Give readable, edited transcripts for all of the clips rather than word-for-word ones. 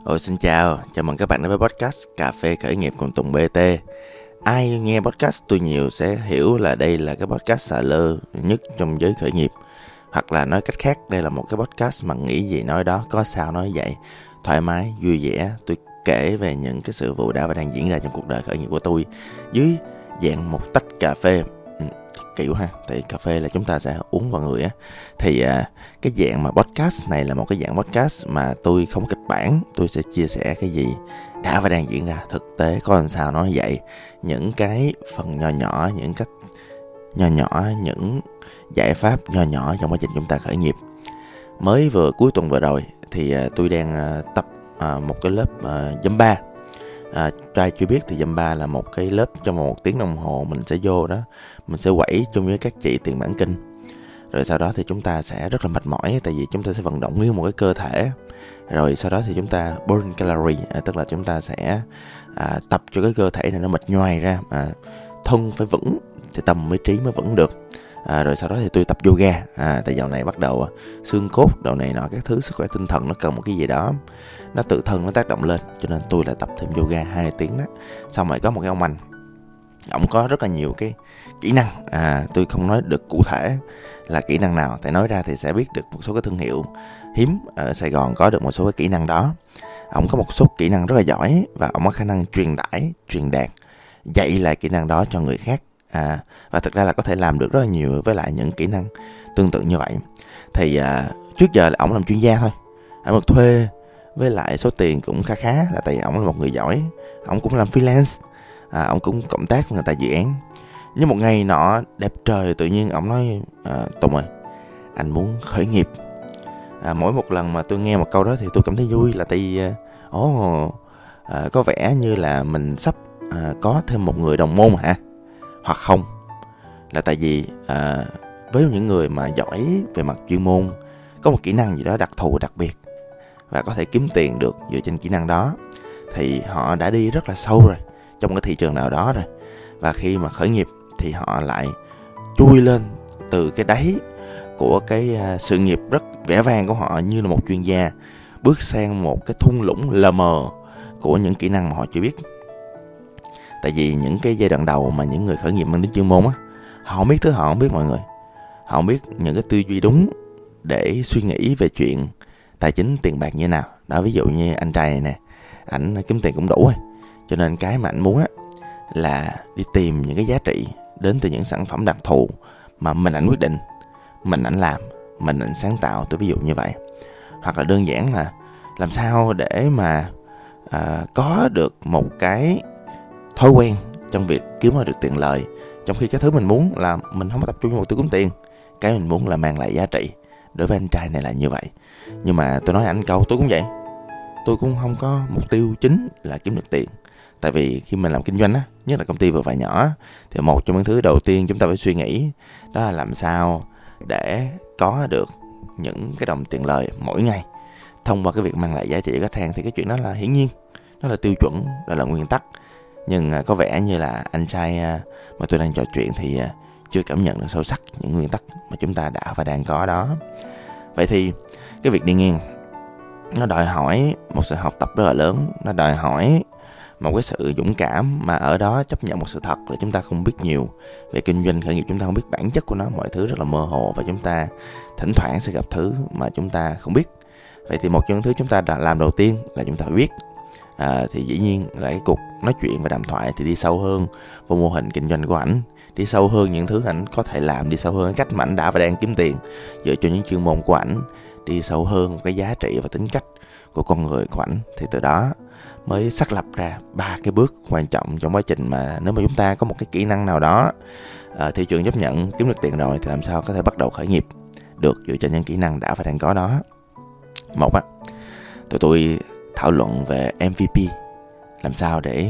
Xin chào mừng các bạn đến với podcast Cà phê khởi nghiệp cùng Tùng BT. Ai nghe podcast tôi nhiều sẽ hiểu là đây là cái podcast xà lơ nhất trong giới khởi nghiệp. Hoặc là nói cách khác, đây là một cái podcast mà nghĩ gì nói đó, có sao nói vậy, thoải mái, vui vẻ. Tôi kể về những cái sự vụ đã và đang diễn ra trong cuộc đời khởi nghiệp của tôi dưới dạng một tách cà phê. Kiểu ha, thì cà phê là chúng ta sẽ uống vào người á. Thì cái dạng mà podcast này là một cái dạng podcast mà tôi không kịch bản. Tôi sẽ chia sẻ cái gì đã và đang diễn ra thực tế, có làm sao nói vậy. Những cái phần nhỏ nhỏ, những cách nhỏ, những giải pháp nhỏ trong quá trình chúng ta khởi nghiệp. Mới vừa cuối tuần vừa rồi thì tôi đang tập một cái lớp Zumba. Trai chưa biết thì Zumba là một cái lớp trong 1 tiếng đồng hồ. Mình sẽ vô đó, mình sẽ quẩy chung với các chị tiền mãn kinh. Rồi sau đó thì chúng ta sẽ rất là mệt mỏi, tại vì chúng ta sẽ vận động nguyên một cái cơ thể. Rồi sau đó thì chúng ta burn calorie, tức là chúng ta sẽ tập cho cái cơ thể này nó mệt nhoài ra, thân phải vững thì tâm mới trí mới vững được. Rồi sau đó thì tôi tập yoga, tại dạo này bắt đầu xương cốt đầu này nọ các thứ, sức khỏe tinh thần nó cần một cái gì đó nó tự thân nó tác động lên, cho nên tôi lại tập thêm yoga 2 tiếng đó. Xong rồi có một cái ông anh, ổng có rất là nhiều cái kỹ năng, tôi không nói được cụ thể là kỹ năng nào, tại nói ra thì sẽ biết được một số cái thương hiệu hiếm ở Sài Gòn có được một số cái kỹ năng đó. Ổng có một số kỹ năng rất là giỏi và ổng có khả năng truyền đạt, dạy lại kỹ năng đó cho người khác. Và thực ra là có thể làm được rất là nhiều với lại những kỹ năng tương tự như vậy. Thì trước giờ là ổng làm chuyên gia thôi, ổng được thuê với lại số tiền cũng khá là tại vì ổng là một người giỏi. Ổng cũng làm freelance, ổng cũng cộng tác với người ta dự án. Nhưng một ngày nọ đẹp trời tự nhiên ổng nói Tùng ơi, anh muốn khởi nghiệp. Mỗi một lần mà tôi nghe một câu đó thì tôi cảm thấy vui, là tại vì có vẻ như là mình sắp có thêm một người đồng môn hả? Hoặc không, là tại vì với những người mà giỏi về mặt chuyên môn, có một kỹ năng gì đó đặc thù đặc biệt và có thể kiếm tiền được dựa trên kỹ năng đó, thì họ đã đi rất là sâu rồi trong cái thị trường nào đó rồi. Và khi mà khởi nghiệp thì họ lại chui lên từ cái đáy của cái sự nghiệp rất vẻ vang của họ như là một chuyên gia, bước sang một cái thung lũng lờ mờ của những kỹ năng mà họ chưa biết. Tại vì những cái giai đoạn đầu mà những người khởi nghiệp mang tính chuyên môn á, họ không biết thứ, họ không biết mọi người, họ không biết những cái tư duy đúng để suy nghĩ về chuyện tài chính tiền bạc như nào đó. Ví dụ như anh trai này nè, ảnh kiếm tiền cũng đủ rồi, cho nên cái mà ảnh muốn á là đi tìm những cái giá trị đến từ những sản phẩm đặc thù mà mình ảnh quyết định, mình ảnh làm, mình ảnh sáng tạo. Tôi ví dụ như vậy. Hoặc là đơn giản là làm sao để mà có được một cái thói quen trong việc kiếm được tiền lời, trong khi cái thứ mình muốn là mình không có tập trung vào mục tiêu kiếm tiền, cái mình muốn là mang lại giá trị. Đối với anh trai này là như vậy. Nhưng mà tôi nói anh câu, tôi cũng vậy, tôi cũng không có mục tiêu chính là kiếm được tiền. Tại vì khi mình làm kinh doanh á, nhất là công ty vừa và nhỏ, thì một trong những thứ đầu tiên chúng ta phải suy nghĩ đó là làm sao để có được những cái đồng tiền lời mỗi ngày thông qua cái việc mang lại giá trị cho khách hàng. Thì cái chuyện đó là hiển nhiên, đó là tiêu chuẩn, đó là nguyên tắc. Nhưng có vẻ như là anh trai mà tôi đang trò chuyện thì chưa cảm nhận được sâu sắc những nguyên tắc mà chúng ta đã và đang có đó. Vậy thì cái việc đi ngang nó đòi hỏi một sự học tập rất là lớn, nó đòi hỏi một cái sự dũng cảm, mà ở đó chấp nhận một sự thật là chúng ta không biết nhiều về kinh doanh khởi nghiệp, chúng ta không biết bản chất của nó, mọi thứ rất là mơ hồ và chúng ta thỉnh thoảng sẽ gặp thứ mà chúng ta không biết. Vậy thì một trong những thứ chúng ta đã làm đầu tiên là chúng ta phải biết. Thì dĩ nhiên là cái cuộc nói chuyện và đàm thoại thì đi sâu hơn vào mô hình kinh doanh của ảnh, đi sâu hơn những thứ ảnh có thể làm, đi sâu hơn cái cách mà ảnh đã và đang kiếm tiền dựa trên những chuyên môn của ảnh, đi sâu hơn cái giá trị và tính cách của con người của ảnh. Thì từ đó mới xác lập ra 3 cái bước quan trọng trong quá trình mà nếu mà chúng ta có một cái kỹ năng nào đó thị trường chấp nhận, kiếm được tiền rồi, thì làm sao có thể bắt đầu khởi nghiệp được dựa trên những kỹ năng đã và đang có đó. Một á, tụi tôi thảo luận về MVP, làm sao để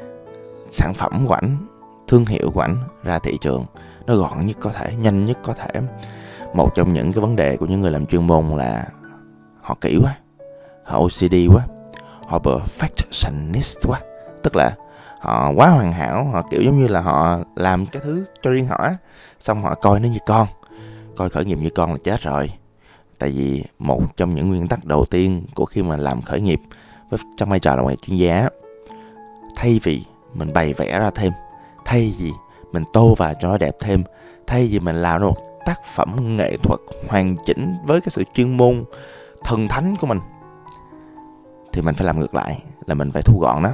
sản phẩm của ảnh, thương hiệu của ảnh ra thị trường nó gọn nhất có thể, nhanh nhất có thể. Một trong những cái vấn đề của những người làm chuyên môn là họ kỹ quá, họ OCD quá, họ perfectionist quá. Tức là họ quá hoàn hảo, họ kiểu giống như là họ làm cái thứ cho riêng họ, xong họ coi nó như con, coi khởi nghiệp như con là chết rồi. Tại vì một trong những nguyên tắc đầu tiên của khi mà làm khởi nghiệp trong vai trò là một chuyên gia, thay vì mình bày vẽ ra thêm, thay vì mình tô vào cho nó đẹp thêm, thay vì mình làm ra một tác phẩm nghệ thuật hoàn chỉnh với cái sự chuyên môn thần thánh của mình, thì mình phải làm ngược lại, là mình phải thu gọn nó.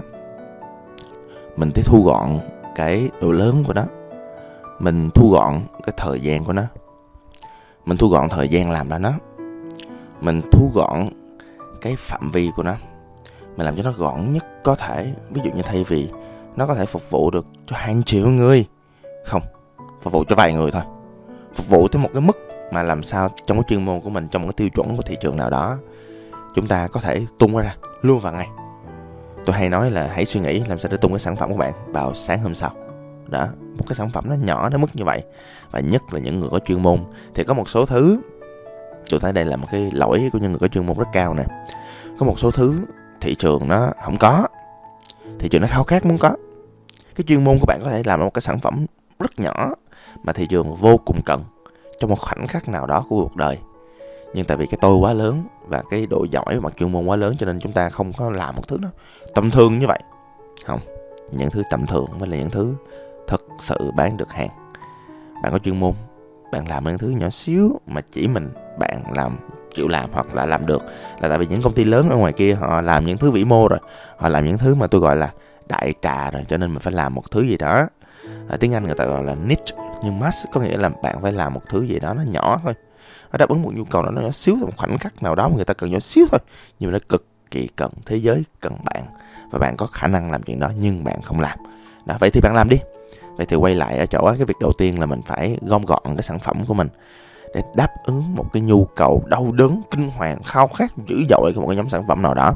Mình phải thu gọn cái độ lớn của nó, mình thu gọn cái thời gian của nó, mình thu gọn thời gian làm ra nó, mình thu gọn cái phạm vi của nó, mình làm cho nó gọn nhất có thể. Ví dụ như thay vì nó có thể phục vụ được cho hàng triệu người, không, phục vụ cho vài người thôi, phục vụ tới một cái mức mà làm sao trong cái chuyên môn của mình, trong một cái tiêu chuẩn của thị trường nào đó, chúng ta có thể tung nó ra luôn vào ngày. Tôi hay nói là hãy suy nghĩ làm sao để tung cái sản phẩm của bạn vào sáng hôm sau. Đó, một cái sản phẩm nó nhỏ đến mức như vậy. Và nhất là những người có chuyên môn, thì có một số thứ, tôi thấy đây là một cái lỗi của những người có chuyên môn rất cao nè. Có một số thứ thị trường nó không có, thị trường nó khao khát muốn có. Cái chuyên môn của bạn có thể làm một cái sản phẩm rất nhỏ mà thị trường vô cùng cần trong một khoảnh khắc nào đó của cuộc đời. Nhưng tại vì cái tôi quá lớn và cái độ giỏi và chuyên môn quá lớn, cho nên chúng ta không có làm một thứ nó tầm thường như vậy. Không, những thứ tầm thường mới là những thứ thật sự bán được hàng. Bạn có chuyên môn, bạn làm những thứ nhỏ xíu mà chỉ bạn chịu làm hoặc là làm được, là tại vì những công ty lớn ở ngoài kia họ làm những thứ vĩ mô rồi, họ làm những thứ mà tôi gọi là đại trà rồi, cho nên mình phải làm một thứ gì đó. Ở tiếng Anh người ta gọi là niche, nhưng mass có nghĩa là bạn phải làm một thứ gì đó nó nhỏ thôi, nó đáp ứng một nhu cầu nó nhỏ xíu, một khoảnh khắc nào đó mà người ta cần nhỏ xíu thôi, nhưng mà nó cực kỳ cần, thế giới cần bạn, và bạn có khả năng làm chuyện đó nhưng bạn không làm. Đó, vậy thì bạn làm đi. Vậy thì quay lại ở chỗ cái việc đầu tiên là mình phải gom gọn cái sản phẩm của mình để đáp ứng một cái nhu cầu đau đớn, kinh hoàng, khao khát dữ dội của một cái nhóm sản phẩm nào đó.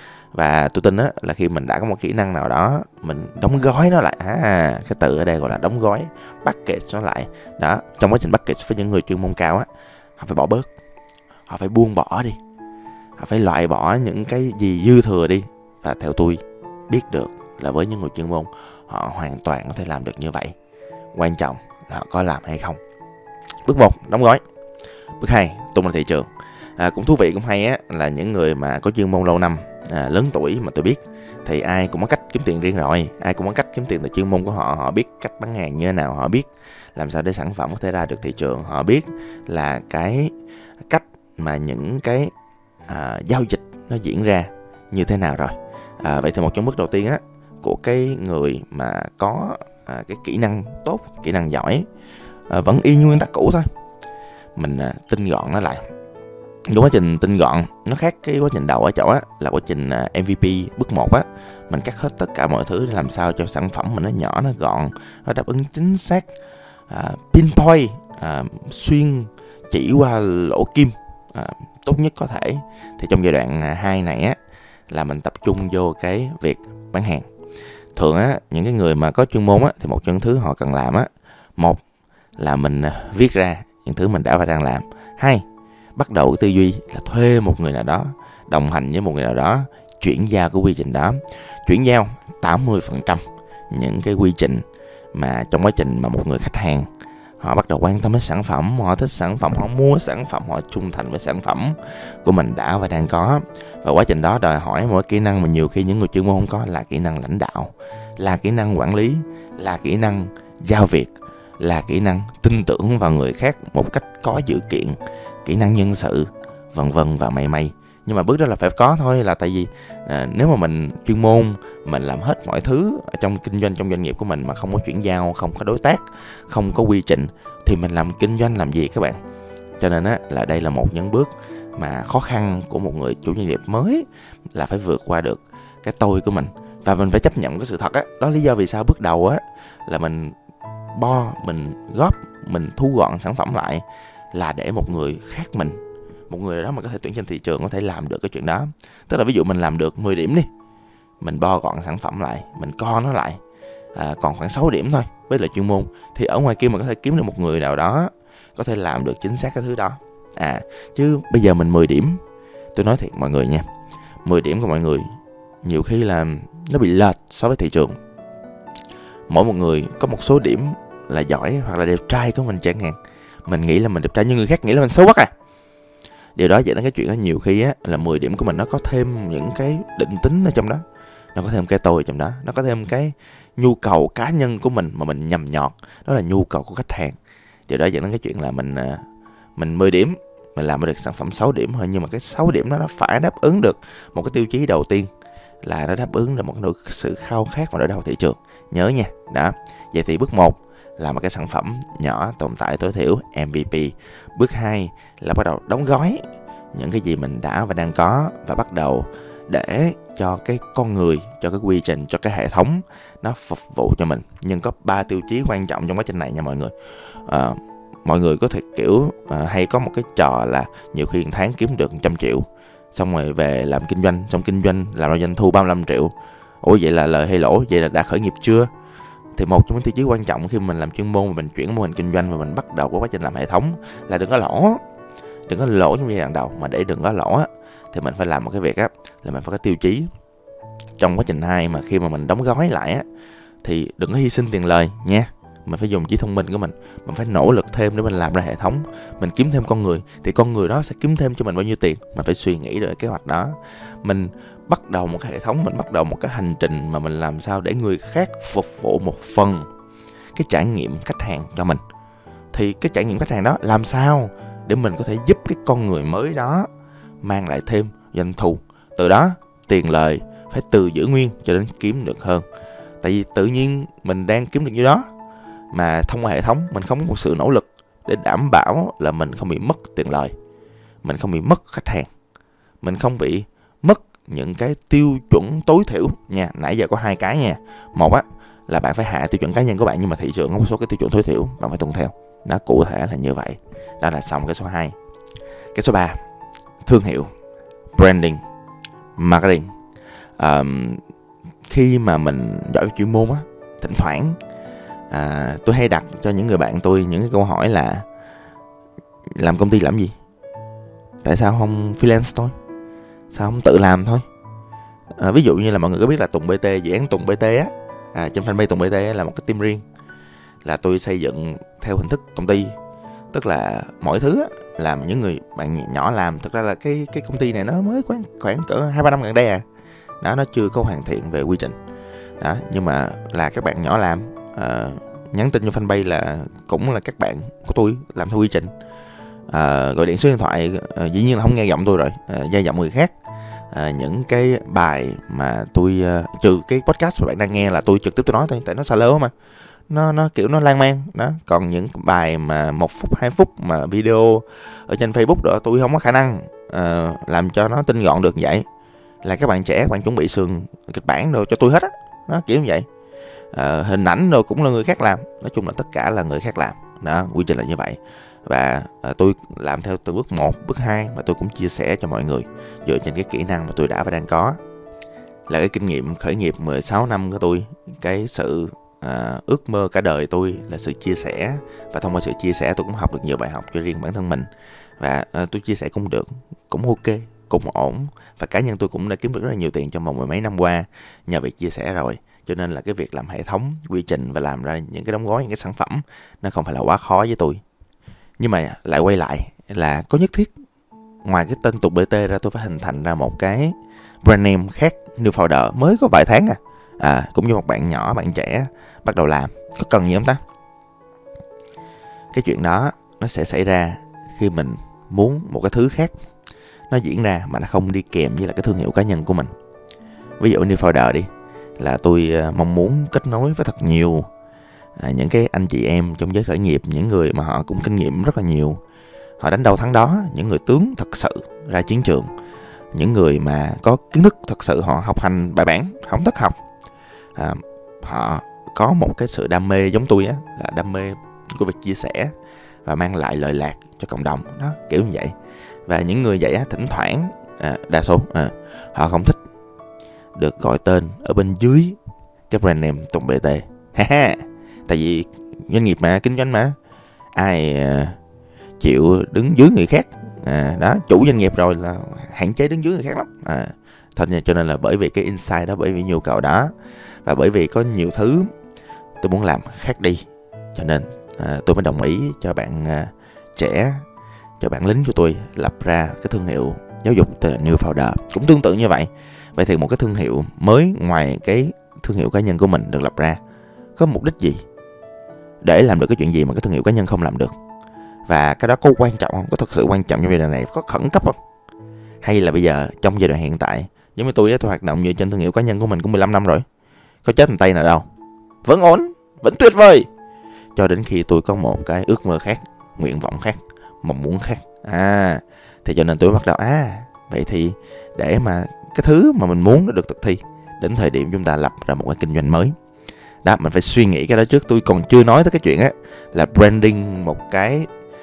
Và tôi tin là khi mình đã có một kỹ năng nào đó, mình đóng gói nó lại. Cái từ ở đây gọi là đóng gói, package nó lại. Đó, trong quá trình package với những người chuyên môn cao họ phải bỏ bớt, họ phải buông bỏ đi, họ phải loại bỏ những cái gì dư thừa đi. Và theo tôi biết được là với những người chuyên môn, họ hoàn toàn có thể làm được như vậy. Quan trọng là họ có làm hay không. Bước 1, đóng gói. Bước 2, tung ra thị trường. Cũng thú vị, cũng hay là những người mà có chuyên môn lâu năm, lớn tuổi mà tôi biết, thì ai cũng có cách kiếm tiền riêng rồi. Ai cũng có cách kiếm tiền từ chuyên môn của họ. Họ biết cách bán hàng như thế nào, họ biết làm sao để sản phẩm có thể ra được thị trường, họ biết là cái cách mà những cái giao dịch nó diễn ra như thế nào rồi. Vậy thì một trong bước đầu tiên của cái người mà có cái kỹ năng tốt, kỹ năng giỏi, vẫn y như nguyên tắc cũ thôi. Mình tinh gọn nó lại. Cái quá trình tinh gọn nó khác cái quá trình đầu ở chỗ là quá trình MVP bước 1 mình cắt hết tất cả mọi thứ để làm sao cho sản phẩm mình nó nhỏ, nó gọn, nó đáp ứng chính xác, pinpoint, xuyên chỉ qua lỗ kim tốt nhất có thể. Thì trong giai đoạn 2 này là mình tập trung vô cái việc bán hàng. Thường những cái người mà có chuyên môn thì một trong những thứ họ cần làm một là mình viết ra những thứ mình đã và đang làm. 2, bắt đầu cái tư duy là thuê một người nào đó, đồng hành với một người nào đó, chuyển giao cái quy trình đó. Chuyển giao 80% những cái quy trình mà trong quá trình mà một người khách hàng họ bắt đầu quan tâm đến sản phẩm, họ thích sản phẩm, họ mua sản phẩm, họ trung thành với sản phẩm của mình đã và đang có. Và quá trình đó đòi hỏi một kỹ năng mà nhiều khi những người chuyên môn không có, là kỹ năng lãnh đạo, là kỹ năng quản lý, là kỹ năng giao việc, là kỹ năng tin tưởng vào người khác một cách có dữ kiện, kỹ năng nhân sự, vân vân và mây. Nhưng mà bước đó là phải có thôi, là tại vì nếu mà mình chuyên môn, mình làm hết mọi thứ ở trong kinh doanh, trong doanh nghiệp của mình mà không có chuyển giao, không có đối tác, không có quy trình, thì mình làm kinh doanh làm gì các bạn? Cho nên là đây là một những bước mà khó khăn của một người chủ doanh nghiệp mới, là phải vượt qua được cái tôi của mình. Và mình phải chấp nhận cái sự thật đó. Lý do vì sao bước đầu là mình mình góp, mình thu gọn sản phẩm lại, là để một người khác một người đó mà có thể tuyển trên thị trường có thể làm được cái chuyện đó. Tức là ví dụ mình làm được 10 điểm đi, mình bo gọn sản phẩm lại, mình co nó lại, còn khoảng 6 điểm thôi với lại chuyên môn, thì ở ngoài kia mình có thể kiếm được một người nào đó có thể làm được chính xác cái thứ đó. Chứ bây giờ mình 10 điểm, tôi nói thiệt mọi người nha, 10 điểm của mọi người nhiều khi là nó bị lệch so với thị trường. Mỗi một người có một số điểm là giỏi hoặc là đẹp trai của mình chẳng hạn. Mình nghĩ là mình đẹp trai nhưng người khác nghĩ là mình xấu quá Điều đó dẫn đến cái chuyện đó nhiều khi á, là 10 điểm của mình nó có thêm những cái định tính ở trong đó, nó có thêm cái tôi trong đó, nó có thêm cái nhu cầu cá nhân của mình mà mình nhầm nhọt, đó là nhu cầu của khách hàng. Điều đó dẫn đến cái chuyện là mình 10 điểm mình làm được sản phẩm 6 điểm thôi, nhưng mà cái 6 điểm đó nó phải đáp ứng được một cái tiêu chí đầu tiên, là nó đáp ứng được một cái sự khao khát và nỗi đau thị trường. Nhớ nha. Đó. Vậy thì bước 1 là một cái sản phẩm nhỏ tồn tại tối thiểu, MVP. Bước 2 là bắt đầu đóng gói những cái gì mình đã và đang có, và bắt đầu để cho cái con người, cho cái quy trình, cho cái hệ thống nó phục vụ cho mình. Nhưng có 3 tiêu chí quan trọng trong quá trình này nha mọi người. Mọi người có thể kiểu hay có một cái trò là nhiều khi một tháng kiếm được 100 triệu, xong rồi về làm kinh doanh, xong kinh doanh làm ra doanh thu 35 triệu. Ủa vậy là lời hay lỗ? Vậy là đã khởi nghiệp chưa? Thì một trong những tiêu chí quan trọng khi mình làm chuyên môn, mình chuyển mô hình kinh doanh và mình bắt đầu có quá trình làm hệ thống là đừng có lỗ. Đừng có lỗ trong giai đoạn đầu. Mà để đừng có lỗ á, thì mình phải làm một cái việc á, là mình phải có tiêu chí. Trong quá trình 2 mà khi mà mình đóng gói lại á, thì đừng có hy sinh tiền lời nha. Mình phải dùng trí thông minh của mình phải nỗ lực thêm để mình làm ra hệ thống, mình kiếm thêm con người, thì con người đó sẽ kiếm thêm cho mình bao nhiêu tiền. Mình phải suy nghĩ được kế hoạch đó. Mình bắt đầu một cái hệ thống, mình bắt đầu một cái hành trình mà mình làm sao để người khác phục vụ một phần cái trải nghiệm khách hàng cho mình. Thì cái trải nghiệm khách hàng đó làm sao để mình có thể giúp cái con người mới đó mang lại thêm doanh thu. Từ đó tiền lời phải từ giữ nguyên cho đến kiếm được hơn. Tại vì tự nhiên mình đang kiếm được như đó, mà thông qua hệ thống mình không có một sự nỗ lực để đảm bảo là mình không bị mất tiền lời, mình không bị mất khách hàng, mình không bị mất những cái tiêu chuẩn tối thiểu nha. Nãy giờ có 2 cái nha. Một á là bạn phải hạ tiêu chuẩn cá nhân của bạn, nhưng mà thị trường có một số cái tiêu chuẩn tối thiểu bạn phải tuân theo. Nó cụ thể là như vậy. Đó là xong cái số 2. Cái số 3, thương hiệu, branding, marketing. Khi mà mình giỏi chuyên môn á, thỉnh thoảng tôi hay đặt cho những người bạn tôi những cái câu hỏi là làm công ty làm gì? Tại sao không freelance thôi? Sao không tự làm thôi? Ví dụ như là mọi người có biết là Tùng BT, dự án Tùng BT á, trên fanpage Tùng BT là một cái team riêng, là tôi xây dựng theo hình thức công ty. Tức là mọi thứ á, làm những người bạn nhỏ làm. Thực ra là cái công ty này nó mới khoảng cỡ 2-3 năm gần đây à. Đó, nó chưa có hoàn thiện về quy trình. Đó, nhưng mà là các bạn nhỏ làm, nhắn tin cho fanpage là cũng là các bạn của tôi làm theo quy trình. Gọi điện số điện thoại, dĩ nhiên là không nghe giọng tôi rồi, nghe giọng người khác. Những cái bài mà tôi trừ cái podcast mà bạn đang nghe là tôi trực tiếp tôi nói thôi, tại nó xa lớ mà, nó kiểu nó lan man đó. Còn những bài mà 1 phút 2 phút mà video ở trên Facebook đó, tôi không có khả năng làm cho nó tinh gọn được vậy. Là các bạn trẻ, các bạn chuẩn bị sườn kịch bản rồi cho tôi hết á, nó kiểu như vậy. Hình ảnh rồi cũng là người khác làm. Nói chung là tất cả là người khác làm đó, quy trình là như vậy. Và tôi làm theo từ bước 1, bước 2 mà tôi cũng chia sẻ cho mọi người dựa trên cái kỹ năng mà tôi đã và đang có. Là cái kinh nghiệm khởi nghiệp 16 năm của tôi. Cái sự ước mơ cả đời tôi là sự chia sẻ. Và thông qua sự chia sẻ tôi cũng học được nhiều bài học cho riêng bản thân mình. Và tôi chia sẻ cũng được, cũng ok, cũng ổn. Và cá nhân tôi cũng đã kiếm được rất là nhiều tiền trong vòng 10 mấy năm qua nhờ việc chia sẻ rồi. Cho nên là cái việc làm hệ thống, quy trình và làm ra những cái đóng gói, những cái sản phẩm nó không phải là quá khó với tôi. Nhưng mà lại quay lại là có nhất thiết ngoài cái tên Tùng BT ra tôi phải hình thành ra một cái brand name khác, new founder, mới có vài tháng cũng như một bạn nhỏ, bạn trẻ bắt đầu làm. Có cần gì không ta? Cái chuyện đó nó sẽ xảy ra khi mình muốn một cái thứ khác nó diễn ra mà nó không đi kèm với là cái thương hiệu cá nhân của mình. Ví dụ new founder đi, là tôi mong muốn kết nối với thật nhiều những cái anh chị em trong giới khởi nghiệp, những người mà họ cũng kinh nghiệm rất là nhiều, họ đánh đâu thắng đó, những người tướng thật sự ra chiến trường, những người mà có kiến thức thật sự, họ học hành bài bản, không thất học, họ có một cái sự đam mê giống tôi á, là đam mê của việc chia sẻ và mang lại lợi lạc cho cộng đồng đó, kiểu như vậy. Và những người vậy á, thỉnh thoảng đa số họ không thích được gọi tên ở bên dưới cái brand name Tùng BT. Tại vì doanh nghiệp mà, kinh doanh mà, ai chịu đứng dưới người khác. Đó, chủ doanh nghiệp rồi là hạn chế đứng dưới người khác lắm. Thôi cho nên là bởi vì cái insight đó, bởi vì nhu cầu đó, và bởi vì có nhiều thứ tôi muốn làm khác đi, cho nên tôi mới đồng ý cho bạn trẻ cho bạn lính của tôi lập ra cái thương hiệu giáo dục tên là New Founder. Cũng tương tự như vậy. Vậy thì một cái thương hiệu mới ngoài cái thương hiệu cá nhân của mình được lập ra có mục đích gì? Để làm được cái chuyện gì mà cái thương hiệu cá nhân không làm được? Và cái đó có quan trọng không? Có thực sự quan trọng trong giai đoạn này? Có khẩn cấp không? Hay là bây giờ trong giai đoạn hiện tại, giống như tôi hoạt động dựa trên thương hiệu cá nhân của mình cũng 15 năm rồi, có chết thành tay nào đâu, vẫn ổn, vẫn tuyệt vời. Cho đến khi tôi có một cái ước mơ khác, nguyện vọng khác, mong muốn khác. Thì cho nên tôi bắt đầu vậy thì để mà cái thứ mà mình muốn nó được thực thi, đến thời điểm chúng ta lập ra một cái kinh doanh mới. Đó, mình phải suy nghĩ cái đó trước. Tôi còn chưa nói tới cái chuyện là branding một cái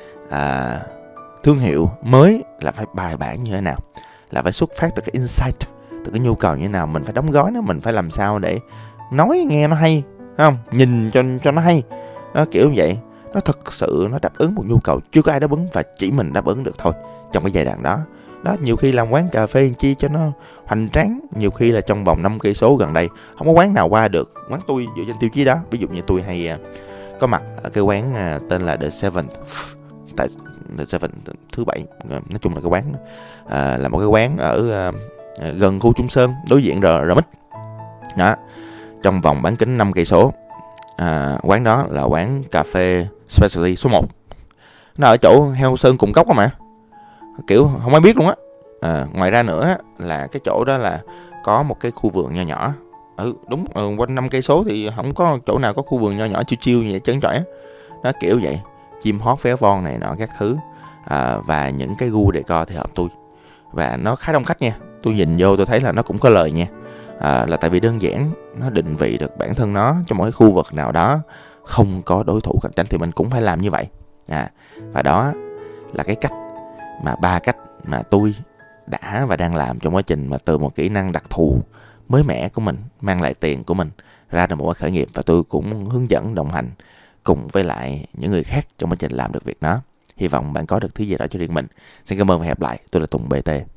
thương hiệu mới là phải bài bản như thế nào, là phải xuất phát từ cái insight, từ cái nhu cầu như thế nào. Mình phải đóng gói nó, mình phải làm sao để nói nghe nó hay, không? Nhìn cho nó hay. Nó kiểu như vậy, nó thực sự nó đáp ứng một nhu cầu chưa có ai đáp ứng và chỉ mình đáp ứng được thôi trong cái giai đoạn đó. Đó, nhiều khi làm quán cà phê chi cho nó hoành tráng, nhiều khi là trong vòng 5 cây số gần đây không có quán nào qua được quán tôi dựa trên tiêu chí đó. Ví dụ như tôi hay có mặt ở cái quán tên là The Seven, tại The Seven thứ bảy, nói chung là cái quán là một cái quán ở gần khu Trung Sơn, đối diện RMX đó, trong vòng bán kính 5 cây số. Quán đó là quán cà phê specialty số 1. Nó ở chỗ Heo Sơn Cùng Cốc mà, kiểu không ai biết luôn á. Ngoài ra nữa là cái chỗ đó là có một cái khu vườn nho nhỏ. Đúng, quanh 5 cây số thì không có chỗ nào có khu vườn nho nhỏ chiêu như vậy trơn trọi á. Nó kiểu vậy, chim hót véo von này nọ các thứ, và những cái gu decor thì hợp tôi. Và nó khá đông khách nha. Tôi nhìn vô tôi thấy là nó cũng có lời nha. Là tại vì đơn giản nó định vị được bản thân nó trong một cái khu vực nào đó không có đối thủ cạnh tranh, thì mình cũng phải làm như vậy. Và đó là cái cách mà 3 cách mà tôi đã và đang làm trong quá trình mà từ một kỹ năng đặc thù mới mẻ của mình, mang lại tiền của mình ra được một cái khởi nghiệp. Và tôi cũng hướng dẫn đồng hành cùng với lại những người khác trong quá trình làm được việc đó. Hy vọng bạn có được thứ gì đó cho riêng mình. Xin cảm ơn và hẹn gặp lại. Tôi là Tùng BT.